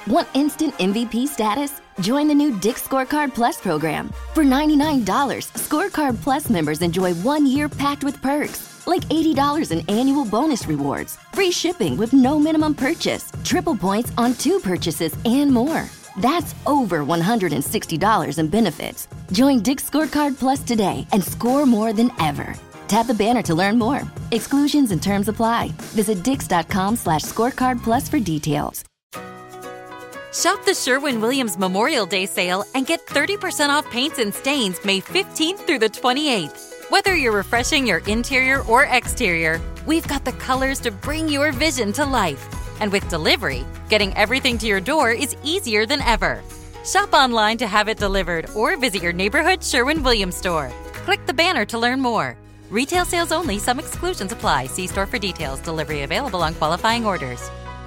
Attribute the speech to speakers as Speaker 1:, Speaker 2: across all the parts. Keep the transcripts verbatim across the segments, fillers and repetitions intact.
Speaker 1: Want instant M V P status? Join the new Dick's Scorecard Plus program. For ninety-nine dollars, Scorecard Plus members enjoy one year packed with perks, like eighty dollars in annual bonus rewards, free shipping with no minimum purchase, triple points on two purchases, and more. That's over one hundred sixty dollars in benefits. Join Dick's Scorecard Plus today and score more than ever. Tap the banner to learn more. Exclusions and terms apply. Visit dix.com slash scorecard plus for details.
Speaker 2: Shop the Sherwin-Williams Memorial Day sale and get thirty percent off paints and stains May fifteenth through the twenty-eighth. Whether you're refreshing your interior or exterior, we've got the colors to bring your vision to life. And with delivery, getting everything to your door is easier than ever. Shop online to have it delivered or visit your neighborhood Sherwin-Williams store. Click the banner to learn more. Retail sales only. Some exclusions apply. See store for details. Delivery available on qualifying orders.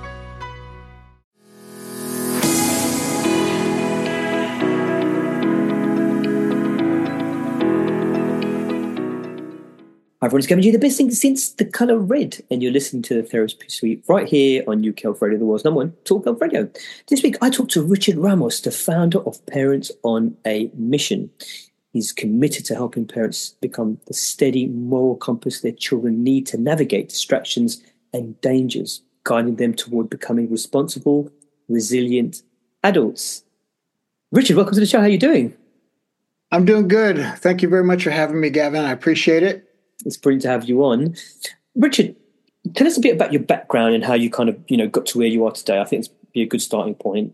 Speaker 3: Hi everyone, it's Gavin G, the best thing since The Colour Red, and you're listening to the Therapy Suite right here on U K Health Radio, the world's number one talk health radio. This week I talked to Richard Ramos, the founder of Parents on a Mission. He's committed to helping parents become the steady moral compass their children need to navigate distractions and dangers, guiding them toward becoming responsible, resilient adults. Richard, welcome to the show. How are you doing?
Speaker 4: I'm doing good. Thank you very much for having me, Gavin. I appreciate it.
Speaker 3: It's brilliant to have you on. Richard, tell us a bit about your background and how you kind of, you know, got to where you are today. I think it's be a good starting point.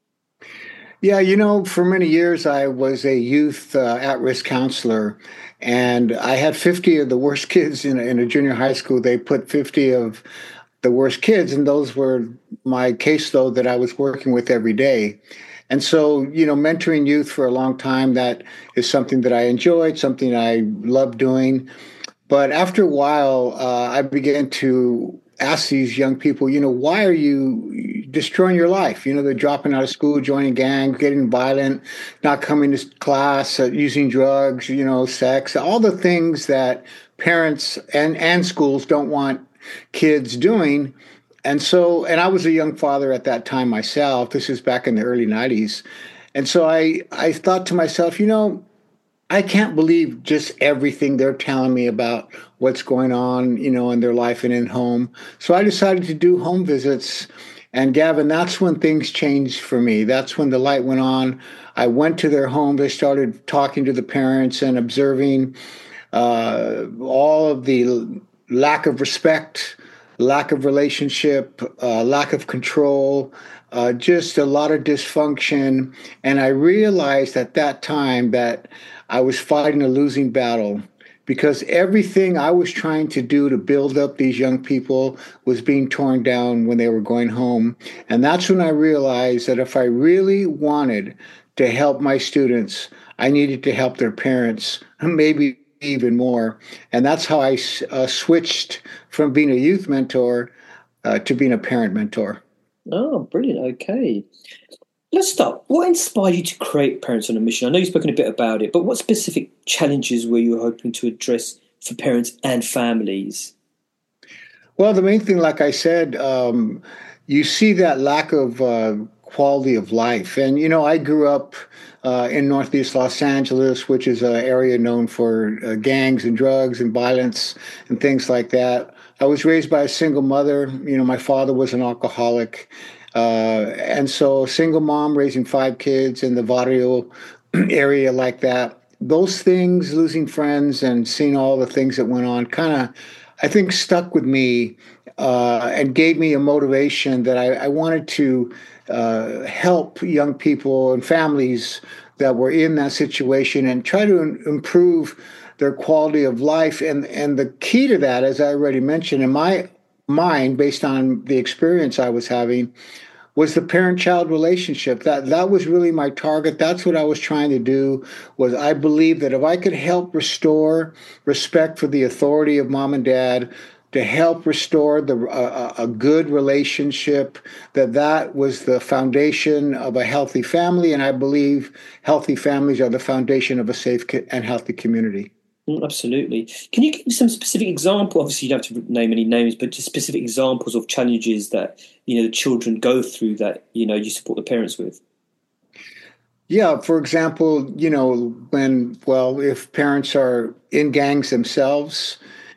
Speaker 4: Yeah, you know, for many years I was a youth uh, at-risk counselor, and I had fifty of the worst kids in a, in a junior high school. They put fifty of the worst kids, and those were my caseload that I was working with every day. And so, you know, mentoring youth for a long time, that is something that I enjoyed, something I loved doing. But after a while, uh, I began to ask these young people, you know, why are you destroying your life? You know, they're dropping out of school, joining gangs, getting violent, not coming to class, uh, using drugs, you know, sex, all the things that parents and, and schools don't want kids doing. And so, and I was a young father at that time myself. This is back in the early nineties. And so I, I thought to myself, you know, I can't believe just everything they're telling me about what's going on, you know, in their life and in home. So I decided to do home visits. And Gavin, that's when things changed for me. That's when the light went on. I went to their homes. I started talking to the parents and observing uh, all of the lack of respect, lack of relationship, uh, lack of control, uh, just a lot of dysfunction. And I realized at that time that I was fighting a losing battle, because everything I was trying to do to build up these young people was being torn down when they were going home. And that's when I realized that if I really wanted to help my students, I needed to help their parents, maybe even more. And that's how I uh, switched from being a youth mentor uh, to being a parent mentor.
Speaker 3: Oh, brilliant. Okay. Let's start. What inspired you to create Parents on a Mission? I know you've spoken a bit about it, but what specific challenges were you hoping to address for parents and families?
Speaker 4: Well, the main thing, like I said, um, you see that lack of uh, quality of life. And, you know, I grew up uh, in Northeast Los Angeles, which is an area known for uh, gangs and drugs and violence and things like that. I was raised by a single mother. You know, my father was an alcoholic. Uh, and so single mom raising five kids in the Barrio area like that. Those things, losing friends and seeing all the things that went on, kind of, I think, stuck with me uh, and gave me a motivation that I, I wanted to uh, help young people and families that were in that situation and try to improve their quality of life. And, and the key to that, as I already mentioned, in my mind, based on the experience I was having, was the parent-child relationship. That that was really my target. That's what I was trying to do. Was I believed that if I could help restore respect for the authority of mom and dad, to help restore the uh, a good relationship, that that was the foundation of a healthy family. And I believe healthy families are the foundation of a safe and healthy community.
Speaker 3: Mm, absolutely. Can you give some specific example? Obviously, you don't have to name any names, but just specific examples of challenges that you know the children go through that you know you support the parents with.
Speaker 4: Yeah, for example, you know, when, well, if parents are in gangs themselves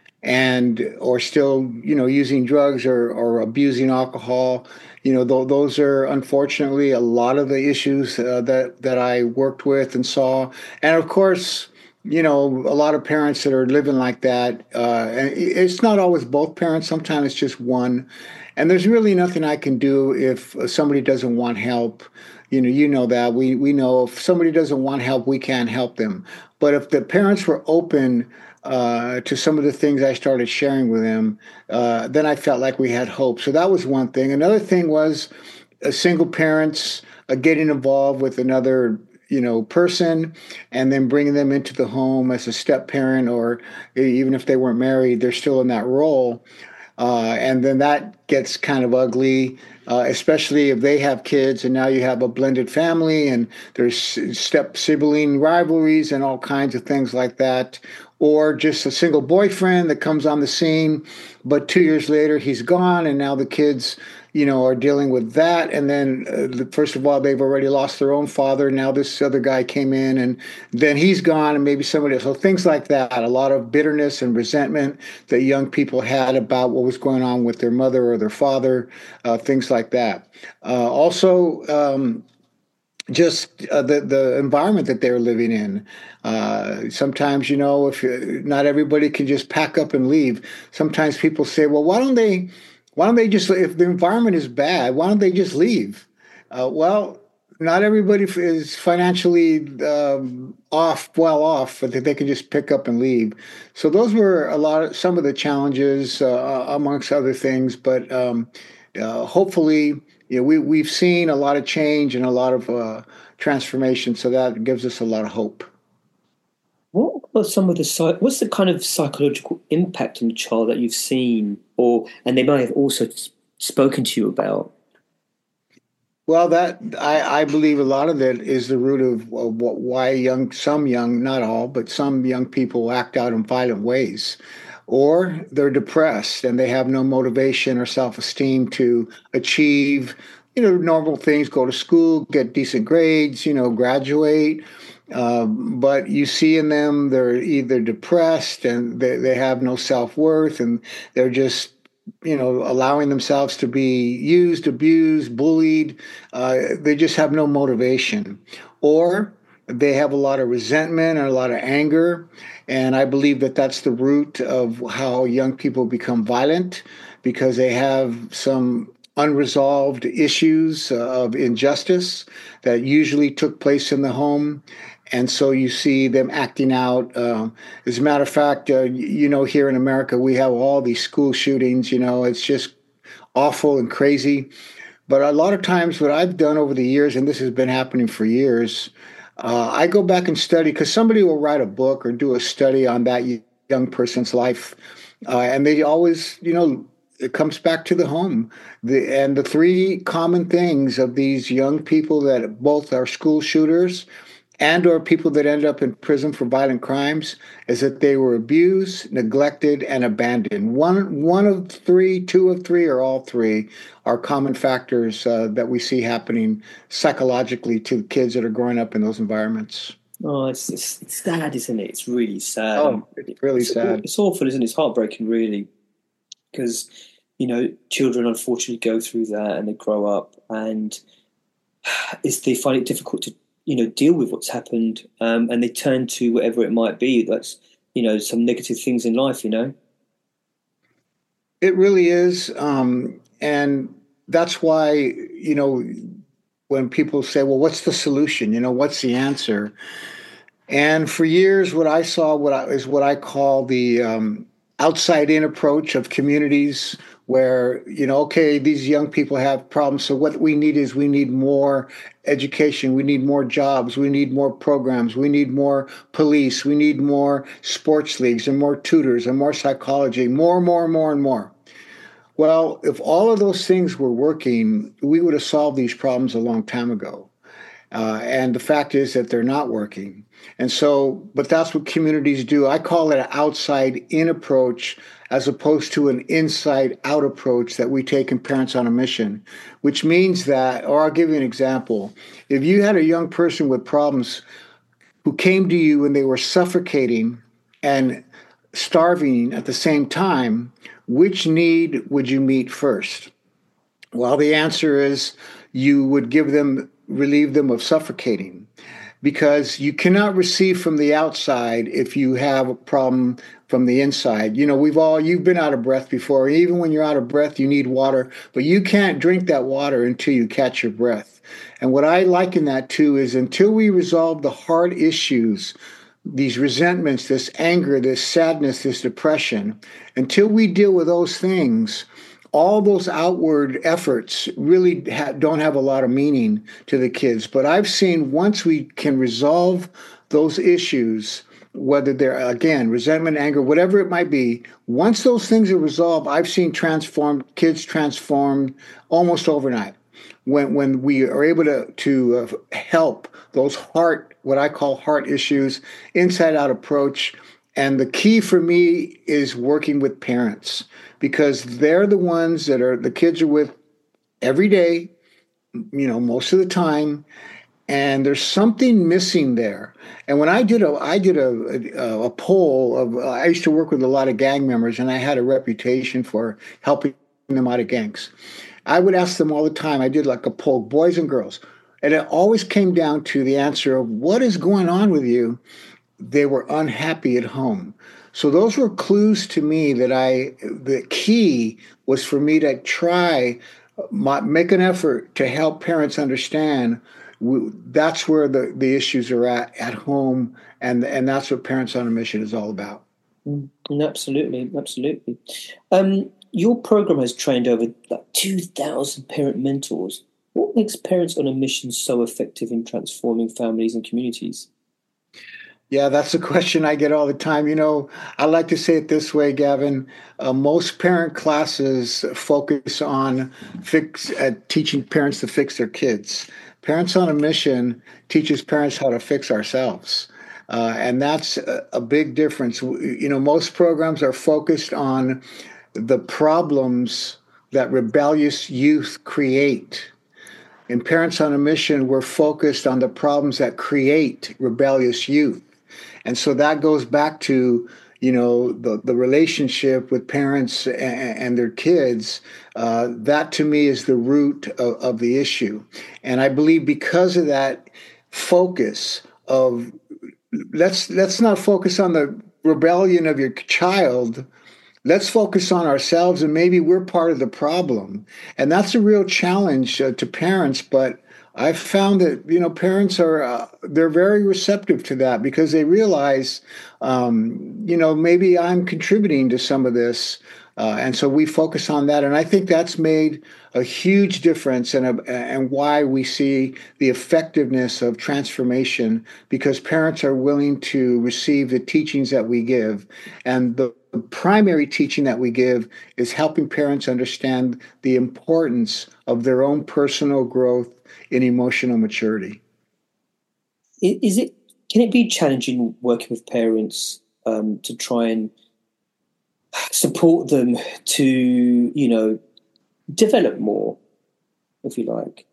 Speaker 4: and or still, you know, using drugs or, or abusing alcohol, you know, th- those are unfortunately a lot of the issues uh, that that I worked with and saw. And of course, you know, a lot of parents that are living like that, uh, and it's not always both parents. Sometimes it's just one. And there's really nothing I can do if somebody doesn't want help. You know, you know that we we know if somebody doesn't want help, we can't help them. But if the parents were open uh, to some of the things I started sharing with them, uh, then I felt like we had hope. So that was one thing. Another thing was uh, single parents uh, getting involved with another, you know, person, and then bringing them into the home as a step parent, or even if they weren't married, they're still in that role. Uh, and then that gets kind of ugly, uh, especially if they have kids and now you have a blended family and there's step sibling rivalries and all kinds of things like that. Or just a single boyfriend that comes on the scene, but two years later he's gone, and now the kids, you know, are dealing with that. And then, uh, first of all, they've already lost their own father. Now this other guy came in, and then he's gone, and maybe somebody else. So things like that. A lot of bitterness and resentment that young people had about what was going on with their mother or their father. Uh, things like that. Uh, also. Um, just uh, the the environment that they're living in. Uh, sometimes, you know, if you, not everybody can just pack up and leave. Sometimes people say, "Well, why don't they? Why don't they just? If the environment is bad, why don't they just leave?" Uh, well, not everybody is financially um, off, well off, but that they can just pick up and leave. So those were a lot of some of the challenges, uh, amongst other things. But um, uh, hopefully. Yeah, we we've seen a lot of change and a lot of uh, transformation, so that gives us a lot of hope.
Speaker 3: What are some of the psy- what's the kind of psychological impact on the child that you've seen, or and they may have also spoken to you about?
Speaker 4: Well, that I, I believe a lot of it is the root of, of what, why young some young, not all, but some young people act out in violent ways. Or they're depressed and they have no motivation or self-esteem to achieve, you know, normal things, go to school, get decent grades, you know, graduate. Um, but you see in them, they're either depressed and they, they have no self-worth, and they're just, you know, allowing themselves to be used, abused, bullied. Uh, they just have no motivation. Or they have a lot of resentment and a lot of anger. And I believe that that's the root of how young people become violent, because they have some unresolved issues uh, of injustice that usually took place in the home. And so you see them acting out. Um, as a matter of fact, uh, you know, here in America, we have all these school shootings. You know, it's just awful and crazy. But a lot of times what I've done over the years, and this has been happening for years, uh, I go back and study, because somebody will write a book or do a study on that young person's life. Uh, and they always, you know, it comes back to the home. The, and the three common things of these young people that both are school shooters and or people that end up in prison for violent crimes is that they were abused, neglected, and abandoned. One one of three, two of three, or all three are common factors uh, that we see happening psychologically to kids that are growing up in those environments.
Speaker 3: Oh, it's, it's, it's sad, isn't it? It's really sad.
Speaker 4: Oh, it's really
Speaker 3: it's,
Speaker 4: sad.
Speaker 3: It's awful, isn't it? It's heartbreaking, really, because, you know, children unfortunately go through that and they grow up, and it's, they find it difficult to, you know, deal with what's happened, um, and they turn to whatever it might be. That's, you know, some negative things in life, you know.
Speaker 4: It really is, um, and that's why, you know, when people say, "Well, what's the solution? You know, what's the answer?" And for years, what I saw what I, is what I call the um, outside-in approach of communities, where, you know, okay, these young people have problems, so what we need is we need more education, we need more jobs, we need more programs, we need more police, we need more sports leagues and more tutors and more psychology, more, more, more, and more. Well, if all of those things were working, we would have solved these problems a long time ago. Uh, and the fact is that they're not working. And so, but that's what communities do. I call it an outside in approach as opposed to an inside out approach that we take in Parents on a Mission, which means that, or I'll give you an example. If you had a young person with problems who came to you and they were suffocating and starving at the same time, which need would you meet first? Well, the answer is you would give them, relieve them of suffocating, because you cannot receive from the outside if you have a problem from the inside. You know, we've all, you've been out of breath before. Even when you're out of breath, you need water, but you can't drink that water until you catch your breath. And what I liken that to is until we resolve the hard issues, these resentments, this anger, this sadness, this depression, until we deal with those things, all those outward efforts really ha- don't have a lot of meaning to the kids. But I've seen once we can resolve those issues, whether they're, again, resentment, anger, whatever it might be, once those things are resolved, I've seen transformed kids transform almost overnight. When when we are able to, to uh, help those heart, what I call heart issues, inside out approach. And the key for me is working with parents, because they're the ones that are the kids are with every day, you know, most of the time, and there's something missing there. And when I did a I did a a, a poll of uh, I used to work with a lot of gang members, and I had a reputation for helping them out of gangs. I would ask them all the time. I did like a poll, boys and girls, and it always came down to the answer of what is going on with you. They were unhappy at home. So those were clues to me that I, the key was for me to try, my, make an effort to help parents understand we, that's where the, the issues are at, at home. And, and that's what Parents on a Mission is all about.
Speaker 3: Mm, absolutely. Absolutely. Um, your program has trained over like two thousand parent mentors. What makes Parents on a Mission so effective in transforming families and communities?
Speaker 4: Yeah, that's a question I get all the time. You know, I like to say it this way, Gavin. Uh, most parent classes focus on fix uh, teaching parents to fix their kids. Parents on a Mission teaches parents how to fix ourselves. Uh, and that's a, a big difference. You know, most programs are focused on the problems that rebellious youth create. In Parents on a Mission, we're focused on the problems that create rebellious youth. And so that goes back to, you know, the, the relationship with parents and, and their kids. Uh, that to me is the root of, of the issue. And I believe because of that focus of let's let's not focus on the rebellion of your child. Let's focus on ourselves, and maybe we're part of the problem. And that's a real challenge uh, to parents, but I've found that, you know, parents are, uh, they're very receptive to that because they realize, um, you know, maybe I'm contributing to some of this. Uh, and so we focus on that. And I think that's made a huge difference and, a, and why we see the effectiveness of transformation, because parents are willing to receive the teachings that we give. And the primary teaching that we give is helping parents understand the importance of their own personal growth in emotional maturity.
Speaker 3: Is it? Can it be challenging working with parents um, to try and support them to, you know, develop more, if you like?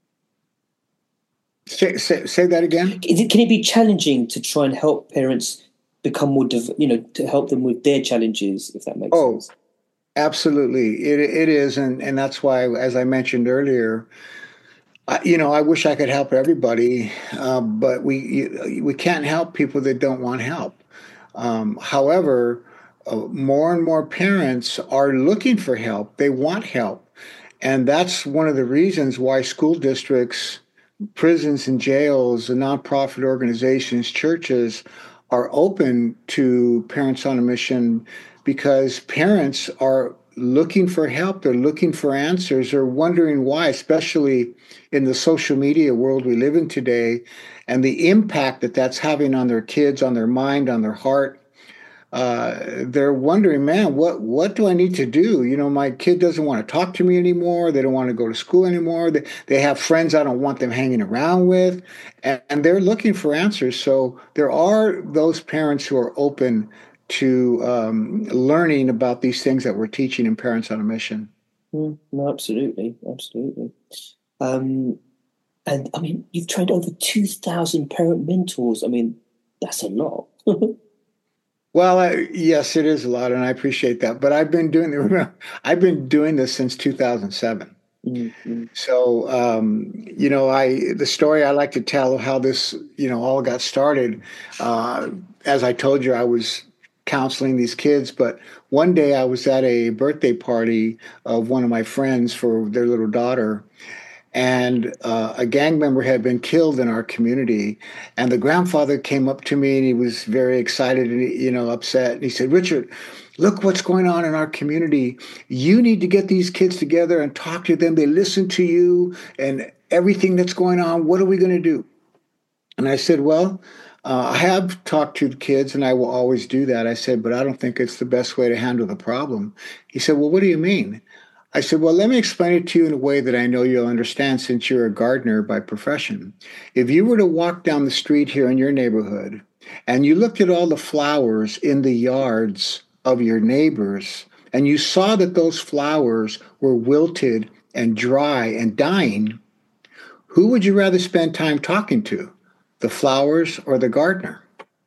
Speaker 4: Say, say, say that again.
Speaker 3: Is it, can it be challenging to try and help parents become more, you know, to help them with their challenges, if that makes
Speaker 4: oh,
Speaker 3: sense?
Speaker 4: Absolutely, it it is, and and that's why, as I mentioned earlier, I, you know, I wish I could help everybody, uh, but we we can't help people that don't want help. Um, however, uh, more and more parents are looking for help. They want help. And that's one of the reasons why school districts, prisons and jails, and nonprofit organizations, churches are open to Parents on a Mission, because parents are looking for help. They're looking for answers. They're wondering why, especially in the social media world we live in today, and the impact that that's having on their kids, on their mind, on their heart. uh, they're wondering, man, what what do I need to do? You know, my kid doesn't want to talk to me anymore. They don't want to go to school anymore. They, they have friends I don't want them hanging around with, and, and they're looking for answers. So there are those parents who are open to um, learning about these things that we're teaching in Parents on a Mission.
Speaker 3: Mm, no, absolutely, absolutely. Um, and I mean, you've trained over two thousand parent mentors. I mean, that's a lot.
Speaker 4: Well, I, yes, it is a lot, and I appreciate that. But I've been doing I've been doing this since two thousand seven. Mm-hmm. So, um, you know, I the story I like to tell of how this, you know, all got started. Uh, as I told you, I was counseling these kids, but one day I was at a birthday party of one of my friends for their little daughter. And uh, a gang member had been killed in our community. And the grandfather came up to me and he was very excited and, you know, upset. And he said, Richard, look what's going on in our community. You need to get these kids together and talk to them. They listen to you and everything that's going on. What are we going to do? And I said, well, uh, I have talked to the kids and I will always do that. I said, but I don't think it's the best way to handle the problem. He said, well, what do you mean? I said, well, let me explain it to you in a way that I know you'll understand since you're a gardener by profession. If you were to walk down the street here in your neighborhood and you looked at all the flowers in the yards of your neighbors and you saw that those flowers were wilted and dry and dying, who would you rather spend time talking to, the flowers or the gardener?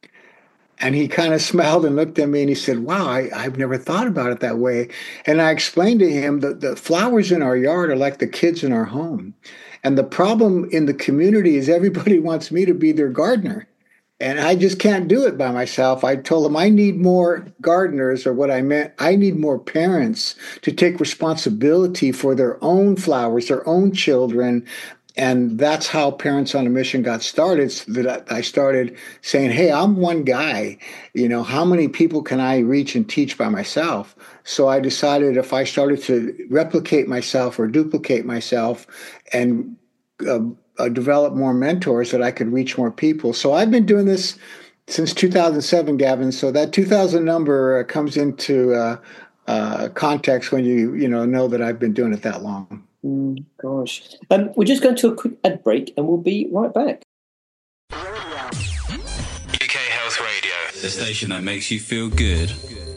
Speaker 4: And he kind of smiled and looked at me and he said, wow, I, I've never thought about it that way. And I explained to him that the flowers in our yard are like the kids in our home. And the problem in the community is everybody wants me to be their gardener. And I just can't do it by myself. I told him I need more gardeners, or what I meant, I need more parents to take responsibility for their own flowers, their own children. And that's how Parents on a Mission got started. So that I started saying, hey, I'm one guy. You know, how many people can I reach and teach by myself? So I decided if I started to replicate myself or duplicate myself and uh, uh, develop more mentors, that I could reach more people. So I've been doing this since two thousand seven, Gavin. So that two thousand number uh, comes into uh, uh, context when you, you know, know that I've been doing it that long.
Speaker 3: Mm, gosh. Um, we're just going to a quick ad break and we'll be right back.
Speaker 5: U K Health Radio, the station that makes you feel good.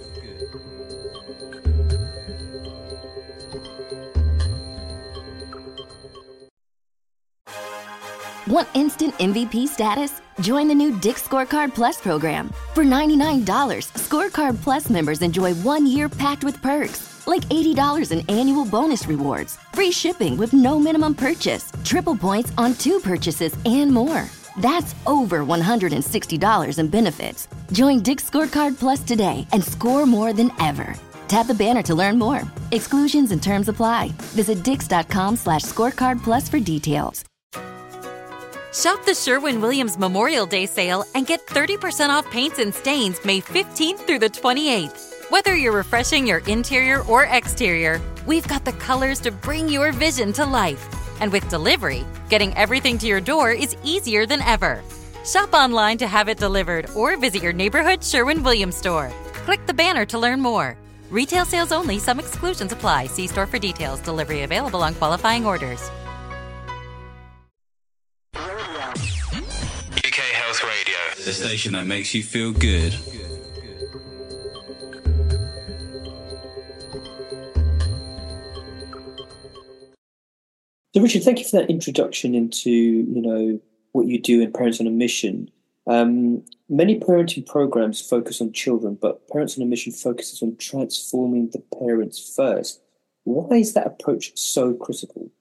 Speaker 1: Want instant M V P status? Join the new Dick's Scorecard Plus program. For ninety-nine dollars, Scorecard Plus members enjoy one year packed with perks, like eighty dollars in annual bonus rewards, free shipping with no minimum purchase, triple points on two purchases, and more. That's over one hundred sixty dollars in benefits. Join Dick's Scorecard Plus today and score more than ever. Tap the banner to learn more. Exclusions and terms apply. Visit dix.com slash scorecard plus for details.
Speaker 2: Shop the Sherwin-Williams Memorial Day sale and get thirty percent off paints and stains May fifteenth through the twenty-eighth. Whether you're refreshing your interior or exterior, we've got the colors to bring your vision to life. And with delivery, getting everything to your door is easier than ever. Shop online to have it delivered or visit your neighborhood Sherwin-Williams store. Click the banner to learn more. Retail sales only. Some exclusions apply. See store for details. Delivery available on qualifying orders.
Speaker 5: U K Health Radio, the station that makes you feel good.
Speaker 3: So, Richard, thank you for that introduction into, you know, what you do in Parents on a Mission. Um, many parenting programs focus on children, but Parents on a Mission focuses on transforming the parents first. Why is that approach so critical?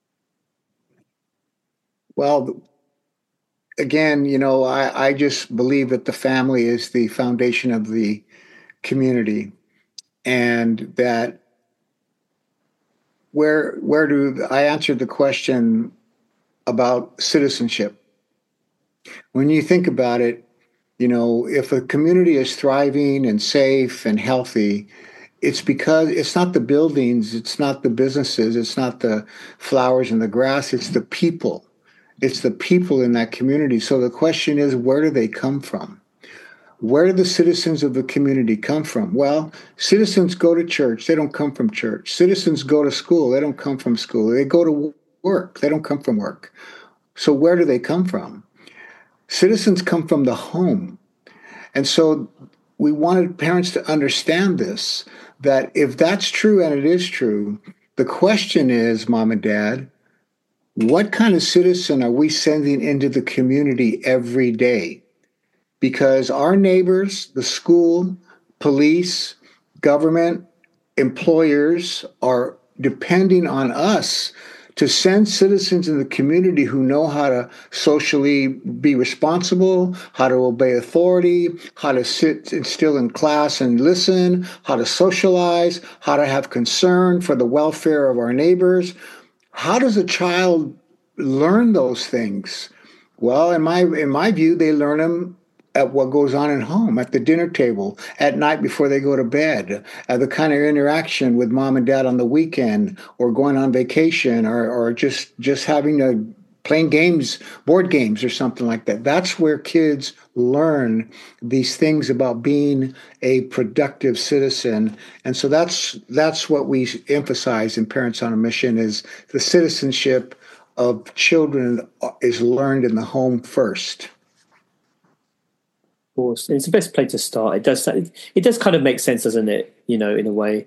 Speaker 4: Well, again, you know, I, I just believe that the family is the foundation of the community, and that where where do I answered the question about citizenship. When you think about it, you know, if a community is thriving and safe and healthy, it's because it's not the buildings, it's not the businesses, it's not the flowers and the grass, it's the people. It's the people in that community. So the question is, where do they come from? Where do the citizens of the community come from? Well, citizens go to church. They don't come from church. Citizens go to school. They don't come from school. They go to work. They don't come from work. So where do they come from? Citizens come from the home. And so we wanted parents to understand this, that if that's true, and it is true, the question is, mom and dad, what kind of citizen are we sending into the community every day? Because our neighbors, the school, police, government, employers are depending on us to send citizens in the community who know how to socially be responsible, how to obey authority, how to sit and still in class and listen, how to socialize, how to have concern for the welfare of our neighbors. How does a child learn those things? Well, in my in my view, they learn them at what goes on at home, at the dinner table, at night before they go to bed, at the kind of interaction with mom and dad on the weekend, or going on vacation, or or just just having a playing games, board games or something like that. That's where kids learn these things about being a productive citizen. And so that's that's what we emphasize in Parents on a Mission, is the citizenship of children is learned in the home first.
Speaker 3: Course. It's the best place to start. It does. It does kind of make sense, doesn't it? You know, in a way.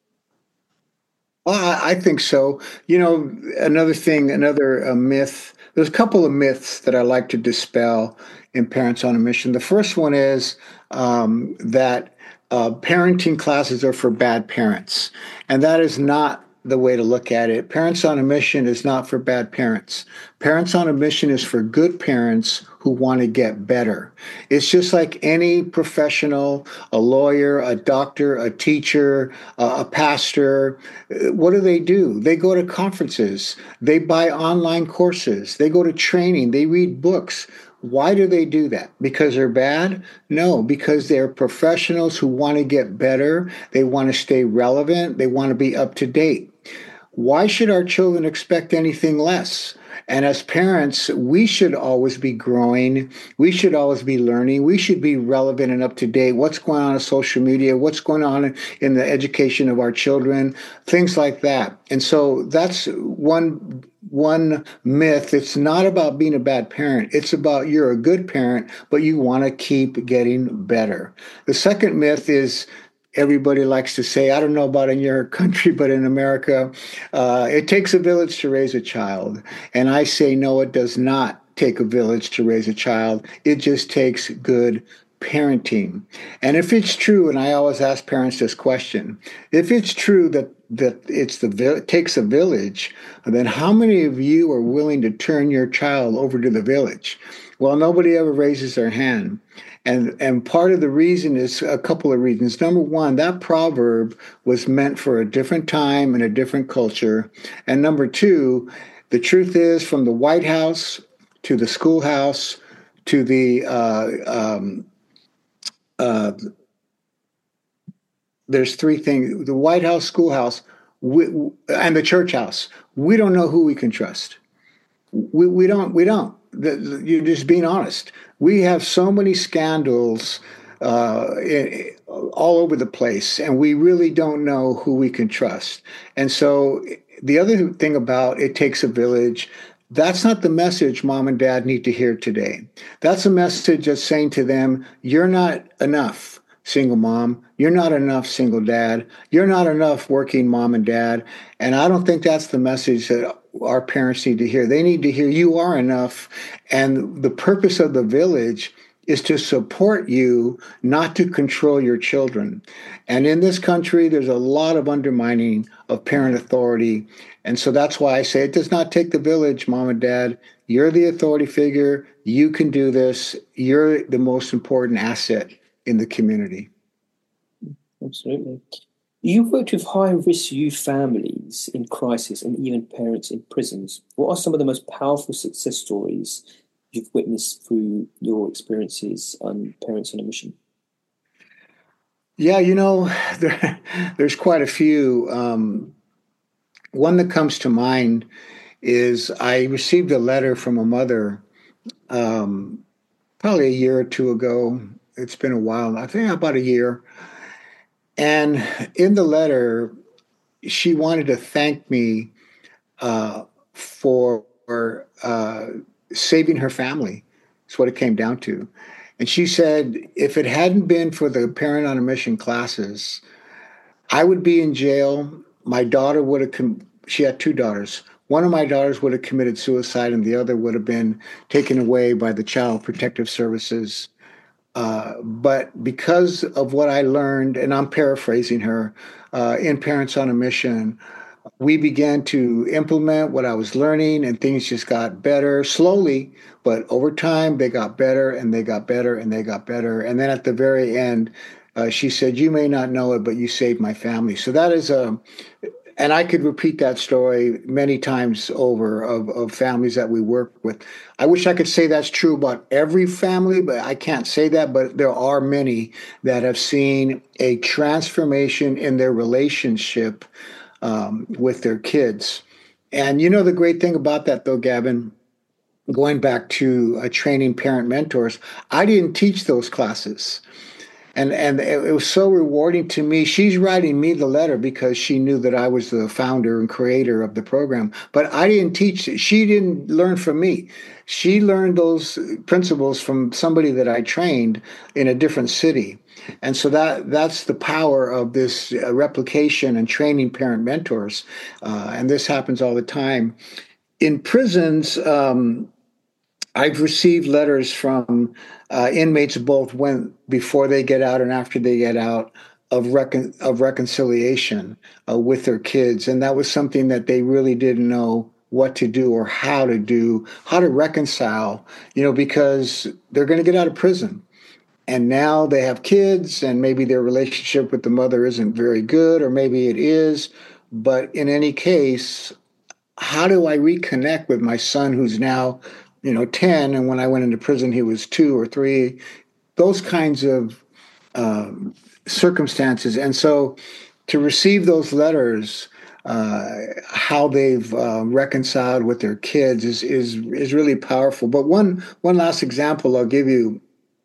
Speaker 4: Well, I, I think so. You know, another thing, another uh, myth. There's a couple of myths that I like to dispel in Parents on a Mission. The first one is um, that uh, parenting classes are for bad parents, and that is not the way to look at it. Parents on a Mission is not for bad parents. Parents on a Mission is for good parents who want to get better. It's just like any professional, a lawyer, a doctor, a teacher, uh, a pastor. What do they do? They go to conferences. They buy online courses. They go to training. They read books. Why do they do that? Because they're bad? No, because they're professionals who want to get better. They want to stay relevant. They want to be up to date. Why should our children expect anything less? And as parents, we should always be growing. We should always be learning. We should be relevant and up to date. What's going on on social media? What's going on in the education of our children? Things like that. And so that's one one myth. It's not about being a bad parent. It's about you're a good parent, but you want to keep getting better. The second myth is, everybody likes to say, I don't know about in your country, but in America, uh, it takes a village to raise a child. And I say, no, it does not take a village to raise a child. It just takes good parenting. And if it's true, and I always ask parents this question, if it's true that that it's the it takes a village, then how many of you are willing to turn your child over to the village? Well, nobody ever raises their hand. And and part of the reason is a couple of reasons. Number one, that proverb was meant for a different time and a different culture. And number two, the truth is, from the White House to the schoolhouse to the uh, um, uh, there's three things: the White House, schoolhouse, we, and the church house. We don't know who we can trust. We we don't we don't. You're just being honest. We have so many scandals uh, in, all over the place, and we really don't know who we can trust. And so the other thing about it takes a village, that's not the message mom and dad need to hear today. That's a message that's saying to them, you're not enough, single mom. You're not enough, single dad. You're not enough, working mom and dad. And I don't think that's the message that our parents need to hear. They need to hear you are enough. And the purpose of the village is to support you, not to control your children. And in this country, there's a lot of undermining of parent authority. And so that's why I say it does not take the village, mom and dad. You're the authority figure. You can do this. You're the most important asset in the community.
Speaker 3: Absolutely. You've worked with high-risk youth families in crisis and even parents in prisons. What are some of the most powerful success stories you've witnessed through your experiences on Parents on a Mission?
Speaker 4: Yeah, you know, there, there's quite a few. Um, one that comes to mind is I received a letter from a mother um, probably a year or two ago, It's been a while. I think about a year. And in the letter, she wanted to thank me uh, for uh, saving her family. That's what it came down to. And she said, if it hadn't been for the Parent on a Mission classes, I would be in jail. My daughter would have, com- she had two daughters. One of my daughters would have committed suicide and the other would have been taken away by the Child Protective Services. Uh, but because of what I learned, and I'm paraphrasing her, uh, in Parents on a Mission, we began to implement what I was learning, and things just got better slowly, but over time they got better and they got better and they got better. And then at the very end, uh, she said, you may not know it, but you saved my family. So that is a, and I could repeat that story many times over of, of families that we work with. I wish I could say that's true about every family, but I can't say that. But there are many that have seen a transformation in their relationship um, with their kids. And you know, the great thing about that, though, Gavin, going back to uh, training parent mentors, I didn't teach those classes. And and it was so rewarding to me. She's writing me the letter because she knew that I was the founder and creator of the program. But I didn't teach it. She didn't learn from me. She learned those principles from somebody that I trained in a different city. And so that that's the power of this uh, replication and training parent mentors. Uh, and this happens all the time. In prisons, um, I've received letters from uh, inmates both when before they get out and after they get out of recon, of reconciliation uh, with their kids, and that was something that they really didn't know what to do or how to do, how to reconcile, you know, because they're going to get out of prison, and now they have kids, and maybe their relationship with the mother isn't very good, or maybe it is, but in any case, how do I reconnect with my son who's now, you know, ten, and when I went into prison, he was two or three, those kinds of um, circumstances. And so to receive those letters, uh, how they've uh, reconciled with their kids is, is, is really powerful. But one, one last example I'll give you,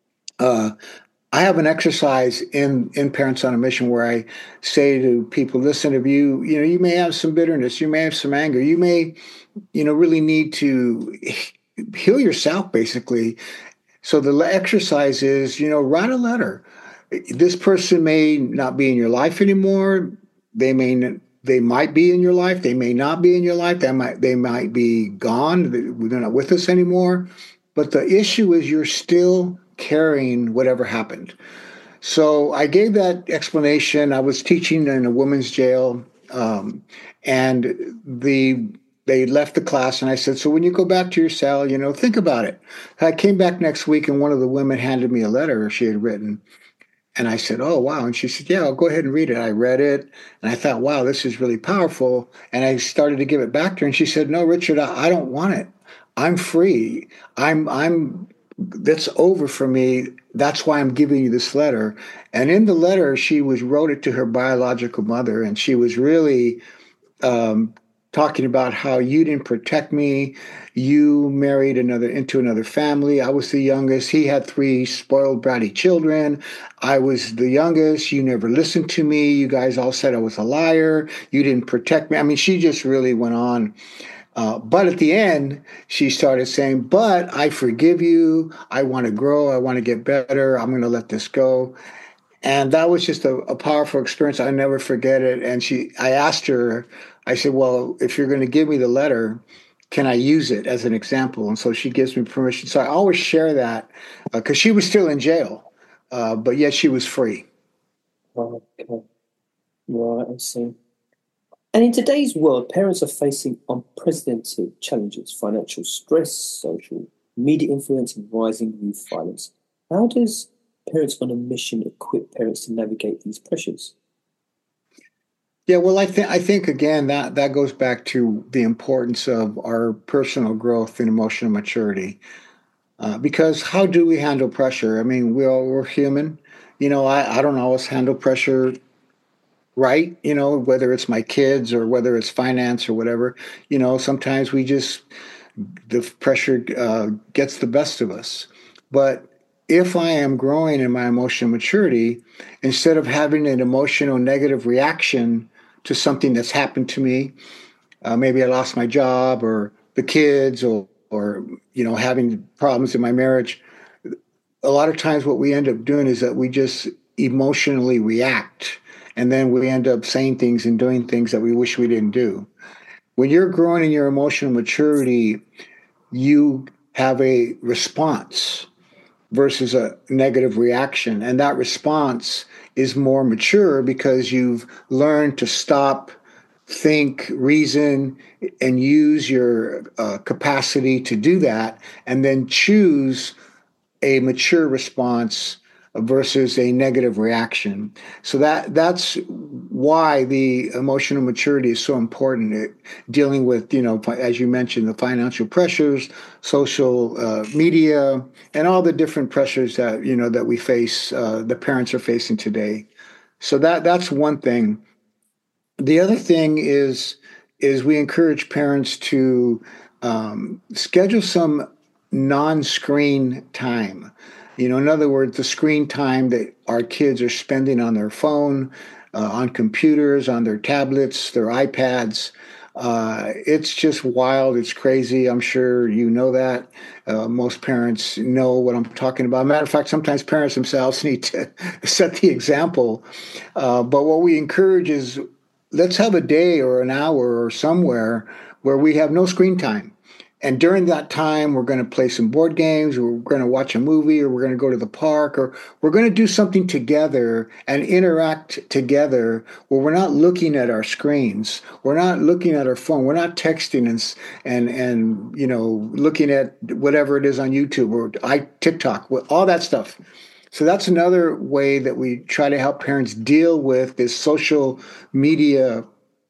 Speaker 4: uh, I have an exercise in, in Parents on a Mission where I say to people, listen, if you, you know, you may have some bitterness, you may have some anger, you may, you know, really need to heal yourself, basically. So the exercise is, you know, write a letter. This person may not be in your life anymore. They may, they might be in your life. They may not be in your life. They might, they might be gone. They're not with us anymore. But the issue is you're still carrying whatever happened. So I gave that explanation. I was teaching in a women's jail, um, and the they left the class, and I said, so when you go back to your cell, you know, think about it. I came back next week, and one of the women handed me a letter she had written. And I said, oh, wow. And she said, yeah, I'll go ahead and read it. I read it, and I thought, wow, this is really powerful. And I started to give it back to her, and she said, no, Richard, I, I don't want it. I'm free. I'm, I'm, that's over for me. That's why I'm giving you this letter. And in the letter, she was wrote it to her biological mother, and she was really um, talking about how you didn't protect me. You married another into another family. I was the youngest. He had three spoiled, bratty children. I was the youngest. You never listened to me. You guys all said I was a liar. You didn't protect me. I mean, she just really went on. Uh, but at the end, she started saying, but I forgive you. I want to grow. I want to get better. I'm going to let this go. And that was just a, a powerful experience. I never forget it. And she, I asked her, I said, well, if you're going to give me the letter, can I use it as an example? And so she gives me permission. So I always share that because uh, she was still in jail, uh, but yet she was free.
Speaker 3: Oh, okay. Right, I see. And in today's world, parents are facing unprecedented challenges: financial stress, social media influence, and rising youth violence. How does Parents on a Mission equip parents to navigate these pressures?
Speaker 4: Yeah, well, I think I think again that that goes back to the importance of our personal growth and emotional maturity. Uh, because how do we handle pressure? I mean, we all we're human. You know, I, I don't always handle pressure right. You know, whether it's my kids or whether it's finance or whatever. You know, sometimes we just the pressure uh, gets the best of us. But if I am growing in my emotional maturity, instead of having an emotional negative reaction to something that's happened to me, uh, maybe I lost my job or the kids or, or, you know, having problems in my marriage, a lot of times what we end up doing is that we just emotionally react. And then we end up saying things and doing things that we wish we didn't do. When you're growing in your emotional maturity, you have a response versus a negative reaction. And that response is more mature because you've learned to stop, think, reason, and use your uh, capacity to do that, and then choose a mature response versus a negative reaction. So that that's why the emotional maturity is so important. It, dealing with, you know, as you mentioned, the financial pressures, social uh, media, and all the different pressures that, you know, that we face, uh, the parents are facing today. So that that's one thing. The other thing is is we encourage parents to um, schedule some non-screen time. You know, in other words, the screen time that our kids are spending on their phone, uh, on computers, on their tablets, their iPads, uh, it's just wild. It's crazy. I'm sure you know that. Uh, most parents know what I'm talking about. Matter of fact, sometimes parents themselves need to set the example. Uh, but what we encourage is let's have a day or an hour or somewhere where we have no screen time. And during that time, we're going to play some board games, or we're going to watch a movie, or we're going to go to the park, or we're going to do something together and interact together where we're not looking at our screens. We're not looking at our phone. We're not texting and, and, and you know, looking at whatever it is on YouTube or I, TikTok, all that stuff. So that's another way that we try to help parents deal with this social media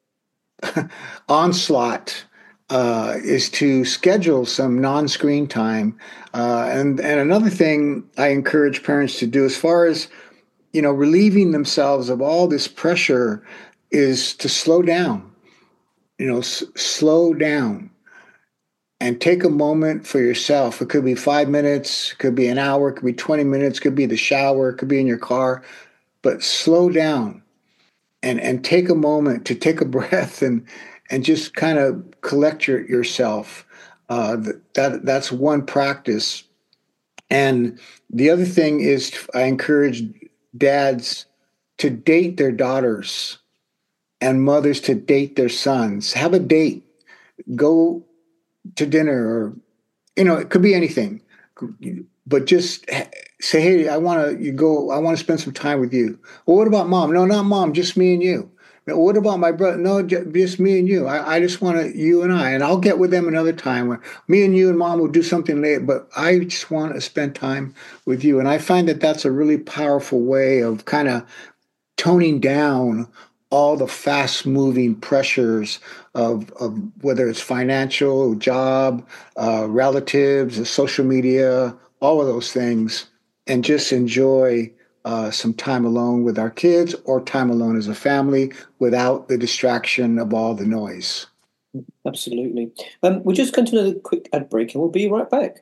Speaker 4: onslaught. Uh, is to schedule some non-screen time. Uh, and, and another thing I encourage parents to do as far as, you know, relieving themselves of all this pressure is to slow down, you know, s- slow down and take a moment for yourself. It could be five minutes, it could be an hour, it could be twenty minutes, it could be the shower, it could be in your car, but slow down and, and take a moment to take a breath and and just kind of collect your, yourself. Uh, that that's one practice. And the other thing is I encourage dads to date their daughters and mothers to date their sons. Have a date. Go to dinner or, you know, it could be anything. But just say, hey, I want to you go. I want to spend some time with you. Well, what about mom? No, not mom, just me and you. What about my brother? No, just me and you. I, I just want to, you and I, and I'll get with them another time where me and you and mom will do something late, but I just want to spend time with you. And I find that that's a really powerful way of kind of toning down all the fast moving pressures of, of whether it's financial, job, uh, relatives, social media, all of those things, and just enjoy Uh, some time alone with our kids or time alone as a family without the distraction of all the noise.
Speaker 3: Absolutely. Um, we'll just continue another quick ad break and we'll be right back.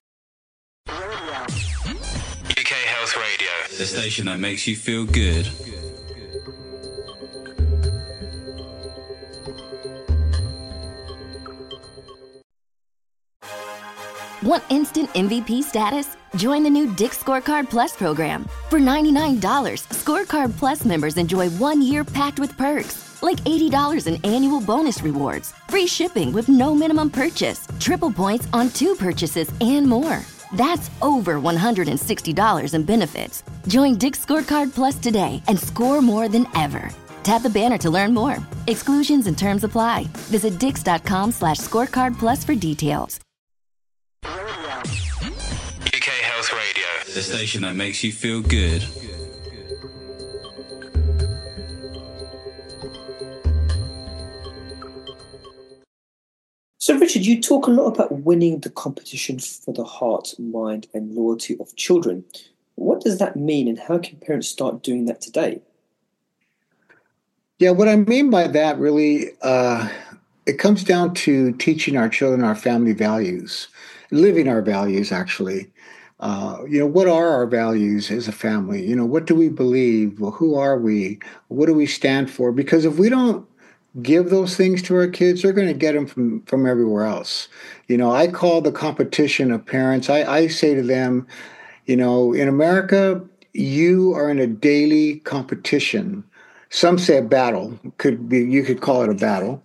Speaker 5: U K Health Radio, the station that makes you feel good.
Speaker 1: Want instant M V P status? Join the new Dick's Scorecard Plus program. For ninety-nine dollars, Scorecard Plus members enjoy one year packed with perks, like eighty dollars in annual bonus rewards, free shipping with no minimum purchase, triple points on two purchases, and more. That's over one hundred sixty dollars in benefits. Join Dick's Scorecard Plus today and score more than ever. Tap the banner to learn more. Exclusions and terms apply. Visit dix.com slash scorecard plus for details.
Speaker 5: U K Health Radio, the station that makes you feel good.
Speaker 3: So, Richard, you talk a lot about winning the competition for the heart, mind, and loyalty of children. What does that mean, and how can parents start doing that today?
Speaker 4: Yeah, what I mean by that really, uh, it comes down to teaching our children our family values, living our values, actually. Uh, you know, what are our values as a family? You know, what do we believe? Well, who are we? What do we stand for? Because if we don't give those things to our kids, they're going to get them from, from everywhere else. You know, I call the competition of parents. I, I say to them, you know, in America, you are in a daily competition. Some say a battle. Could be, you could call it a battle.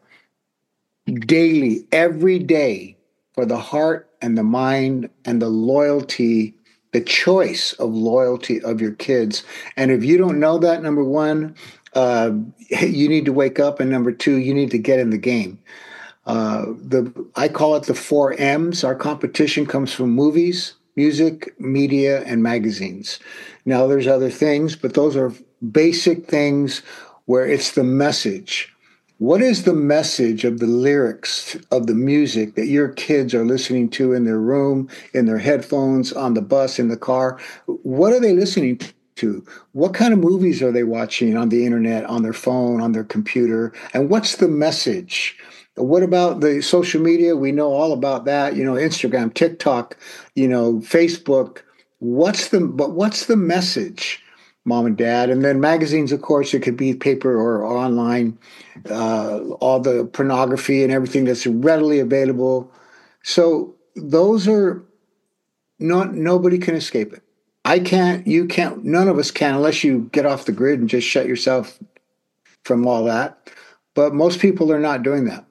Speaker 4: Daily, every day, for the heart and the mind and the loyalty, the choice of loyalty of your kids. And if you don't know that, number one, uh, you need to wake up. And number two, you need to get in the game. Uh, the I call it the four M's. Our competition comes from movies, music, media, and magazines. Now, there's other things, but those are basic things where it's the message. What is the message of the lyrics of the music that your kids are listening to in their room, in their headphones, on the bus, in the car? What are they listening to? What kind of movies are they watching on the internet, on their phone, on their computer? And what's the message? What about the social media? We know all about that. You know, Instagram, TikTok, you know, Facebook. What's the but what's the message, mom and dad? And then magazines, of course, it could be paper or, or online. Uh, all the pornography and everything that's readily available. So those are not, nobody can escape it. I can't, you can't, none of us can unless you get off the grid and just shut yourself from all that. But most people are not doing that.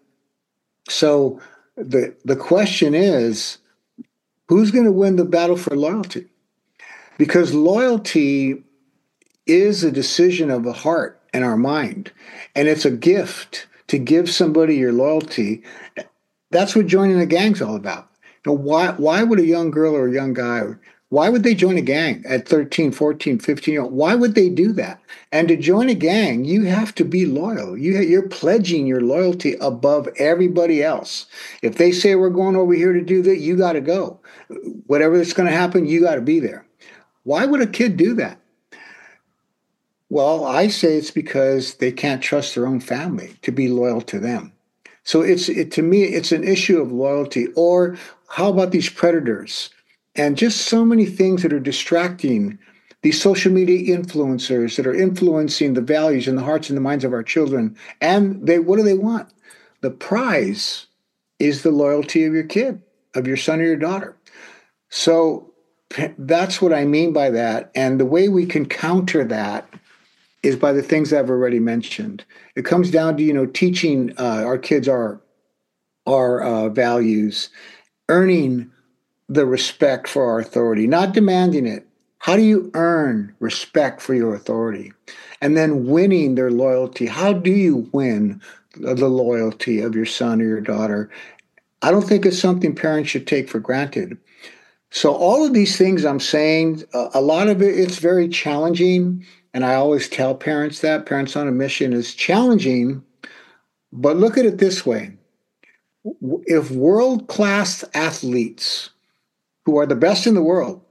Speaker 4: So the the question is, who's going to win the battle for loyalty? Because loyalty is a decision of the heart and our mind. And it's a gift to give somebody your loyalty. That's what joining a gang's all about. You know, why why would a young girl or a young guy, why would they join a gang at thirteen, fourteen, fifteen years old? Why would they do that? And to join a gang, you have to be loyal. You, you're pledging your loyalty above everybody else. If they say we're going over here to do that, you got to go. Whatever is going to happen, you got to be there. Why would a kid do that? Well, I say it's because they can't trust their own family to be loyal to them. So it's it, to me, it's an issue of loyalty. Or how about these predators? And just so many things that are distracting, these social media influencers that are influencing the values and the hearts and the minds of our children. And they, what do they want? The prize is the loyalty of your kid, of your son or your daughter. So that's what I mean by that. And the way we can counter that is by the things that I've already mentioned. It comes down to, you know, teaching uh, our kids our, our uh, values, earning the respect for our authority, not demanding it. How do you earn respect for your authority? And then winning their loyalty. How do you win the loyalty of your son or your daughter? I don't think it's something parents should take for granted. So all of these things I'm saying, uh, a lot of it, it's very challenging. And I always tell parents that Parents on a Mission is challenging, but look at it this way. If world-class athletes who are the best in the world,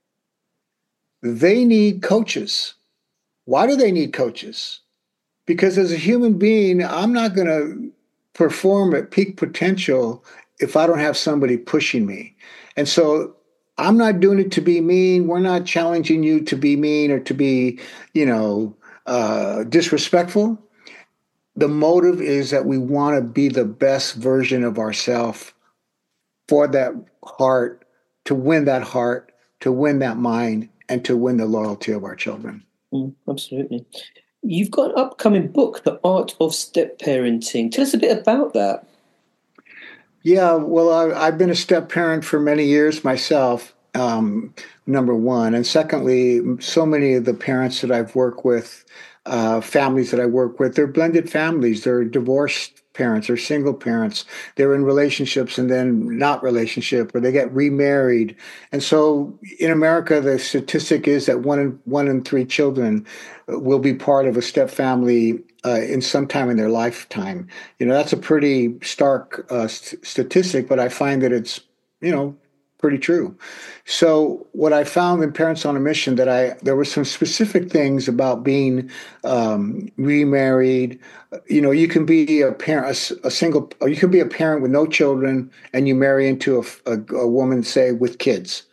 Speaker 4: they need coaches. Why do they need coaches? Because as a human being, I'm not going to perform at peak potential if I don't have somebody pushing me. And so I'm not doing it to be mean. We're not challenging you to be mean or to be, you know, uh, disrespectful. The motive is that we want to be the best version of ourselves for that heart, to win that heart, to win that mind, and to win the loyalty of our children.
Speaker 3: Mm, absolutely. You've got an upcoming book, The Art of Step Parenting. Tell us a bit about that.
Speaker 4: Yeah, well, I, I've been a step parent for many years myself, um, number one. And secondly, so many of the parents that I've worked with, uh, families that I work with, they're blended families. They're divorced parents or single parents. They're in relationships and then not relationship, or they get remarried. And so in America, the statistic is that one in, one in three children will be part of a step family uh, in some time in their lifetime. You know, that's a pretty stark uh, st- statistic, but I find that it's, you know, pretty true. So what I found in Parents on a Mission, that I there were some specific things about being um, remarried. You know, you can be a parent, a, a single, or you can be a parent with no children, and you marry into a, a, a woman, say, with kids.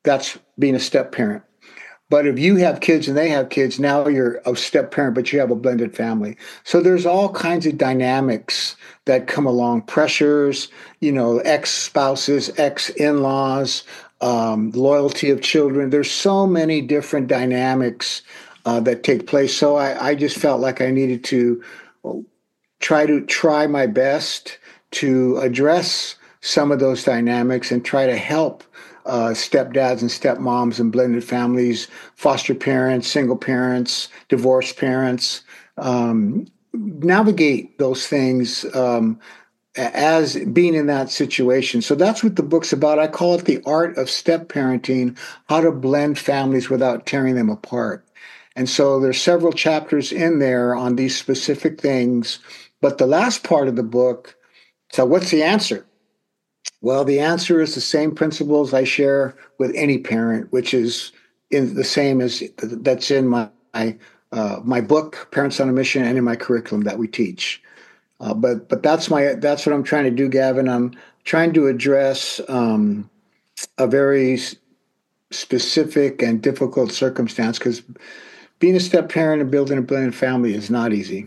Speaker 4: That's being a step parent. But if you have kids and they have kids, now you're a step parent, but you have a blended family. So there's all kinds of dynamics that come along, pressures, you know, ex-spouses, ex-in-laws, um, loyalty of children. There's so many different dynamics uh, that take place. So I, I just felt like I needed to try to try my best to address some of those dynamics and try to help uh, stepdads and stepmoms and blended families, foster parents, single parents, divorced parents, um, navigate those things um, as being in that situation. So that's what the book's about. I call it The Art of Step Parenting, How to Blend Families Without Tearing Them Apart. And so there's several chapters in there on these specific things. But the last part of the book, so what's the answer? Well, the answer is the same principles I share with any parent, which is in the same as that's in my my, uh, my book, Parents on a Mission, and in my curriculum that we teach. Uh, but but that's my that's what I'm trying to do, Gavin. I'm trying to address um, a very specific and difficult circumstance, because being a step parent and building a blended family is not easy.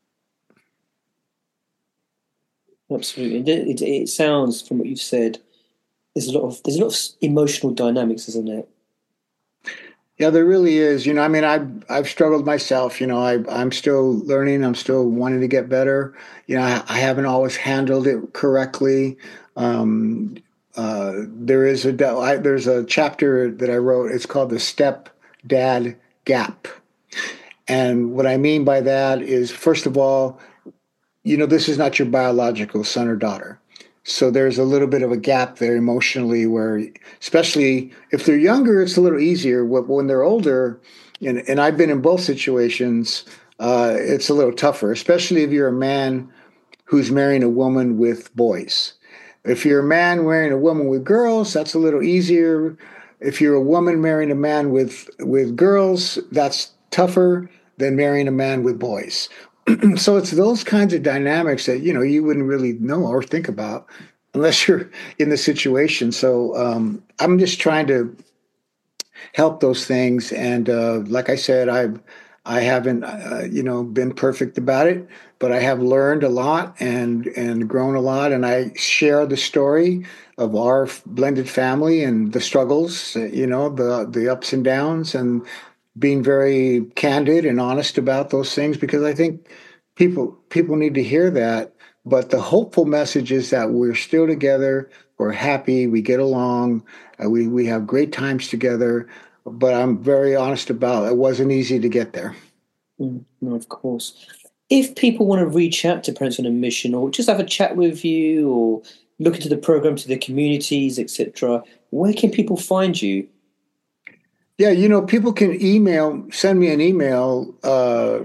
Speaker 3: Absolutely. It, it, it sounds, from what you've said, there's a lot of there's a lot of emotional dynamics, isn't there?
Speaker 4: Yeah, there really is. You know, I mean, I've I've struggled myself. You know, I I'm still learning. I'm still wanting to get better. You know, I, I haven't always handled it correctly. Um, uh, there is a I, there's a chapter that I wrote. It's called the Step Dad Gap, and what I mean by that is, first of all, you know, this is not your biological son or daughter. So there's a little bit of a gap there emotionally where, especially if they're younger, it's a little easier. When they're older, and, and I've been in both situations, uh, it's a little tougher, especially if you're a man who's marrying a woman with boys. If you're a man marrying a woman with girls, that's a little easier. If you're a woman marrying a man with, with girls, that's tougher than marrying a man with boys. So it's those kinds of dynamics that, you know, you wouldn't really know or think about unless you're in the situation. So um, I'm just trying to help those things. And uh, like I said, I've, I haven't, uh, you know, been perfect about it, but I have learned a lot and, and grown a lot. And I share the story of our blended family and the struggles, you know, the, the ups and downs, and being very candid and honest about those things, because I think people people need to hear that. But the hopeful message is that we're still together, we're happy, we get along, uh, we, we have great times together. But I'm very honest about it wasn't easy to get there.
Speaker 3: Mm, no, of course. If people want to reach out to Parents on a Mission, or just have a chat with you, or look into the program, to the communities, et cetera, where can people find you?
Speaker 4: Yeah, you know, people can email, send me an email. Uh,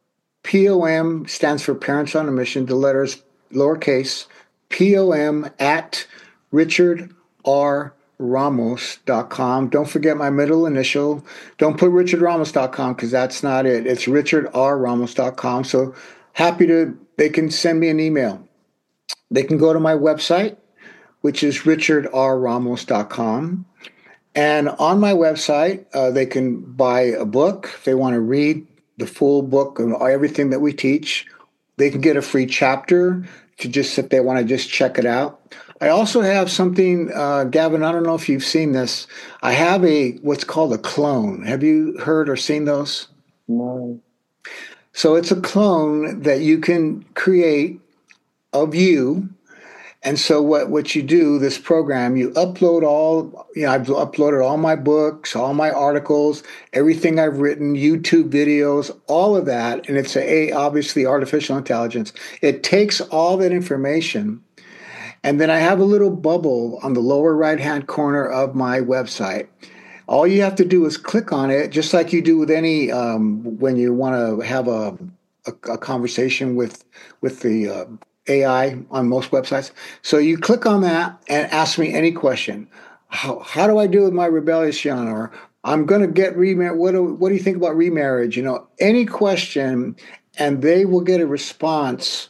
Speaker 4: P O M stands for Parents on a Mission, the letters lowercase, P O M at richard r ramos dot com. Don't forget my middle initial. Don't put richard ramos dot com, because that's not it. It's richard r ramos dot com. So happy to, they can send me an email. They can go to my website, which is richard r ramos dot com. And on my website, uh, they can buy a book. If they want to read the full book of everything that we teach, they can get a free chapter to just, if they want to just check it out. I also have something, uh, Gavin, I don't know if you've seen this. I have a, what's called a clone. Have you heard or seen those?
Speaker 3: No.
Speaker 4: So it's a clone that you can create of you. And so what, what you do, this program, you upload all, you know, I've uploaded all my books, all my articles, everything I've written, YouTube videos, all of that. And it's a, obviously artificial intelligence. It takes all that information. And then I have a little bubble on the lower right-hand corner of my website. All you have to do is click on it, just like you do with any, um, when you want to have a, a, a conversation with, with the, uh, A I on most websites. So you click on that and ask me any question. How, how do I do with my rebellious young? Or I'm going to get remarried. What do, what do you think about remarriage? You know, any question, and they will get a response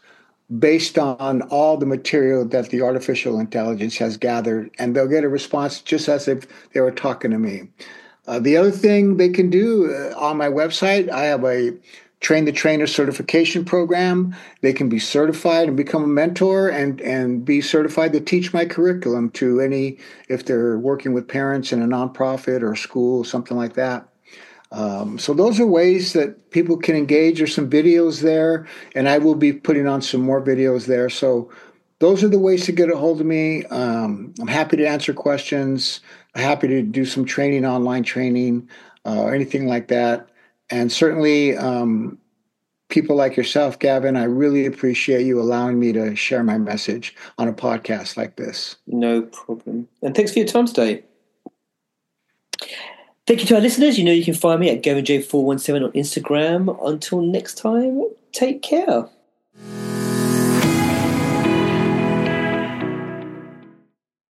Speaker 4: based on all the material that the artificial intelligence has gathered, and they'll get a response just as if they were talking to me. Uh, the other thing they can do uh, on my website, I have a Train the Trainer certification program. They can be certified and become a mentor and, and be certified to teach my curriculum to any, if they're working with parents in a nonprofit or school, something like that. Um, so those are ways that people can engage. There's some videos there, and I will be putting on some more videos there. So those are the ways to get a hold of me. Um, I'm happy to answer questions. I'm happy to do some training, online training, uh, or anything like that. And certainly um, people like yourself, Gavin, I really appreciate you allowing me to share my message on a podcast like this.
Speaker 3: No problem. And thanks for your time today. Thank you to our listeners. You know you can find me at Gavin J four one seven on Instagram. Until next time, take care.